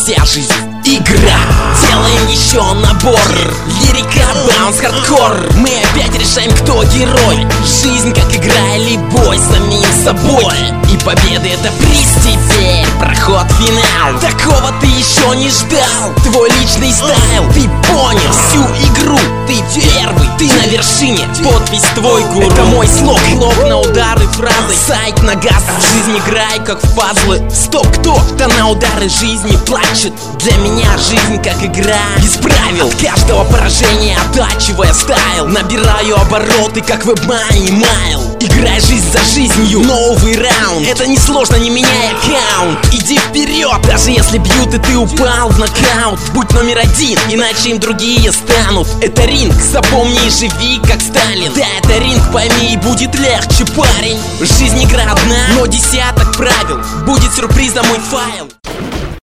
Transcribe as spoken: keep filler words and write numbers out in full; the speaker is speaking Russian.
вся жизнь игра. Делаем еще набор, лирика, баунс, хардкор. Мы опять решаем, кто герой. Жизнь как игра или бой с самим собой. И победа — это приз теперь, проход, финал. Такого ты еще не ждал. Твой личный стайл, ты понял всю игру. Ты первый, ты на вершине, подпись твой гуру. Это мой слог, лог на удары фразы. Сайт на газ, жизнь играй как в пазлы. Стоп, кто? Кто на удары жизни плачет? Для меня жизнь как игра, без правил. От каждого поражения оттачивая стайл. Набираю обороты, как в вебмани майл. Играй жизнь за жизнью, новый раунд. Это не сложно, не меняй аккаунт. Иди вперед, даже если бьют и ты упал в нокаут. Будь номер один, иначе им другие станут. Это ринг, запомни и живи как Сталин. Да, это ринг, пойми, и будет легче, парень. Жизнь игра одна, но десяток правил. Будет сюрпризом мой файл.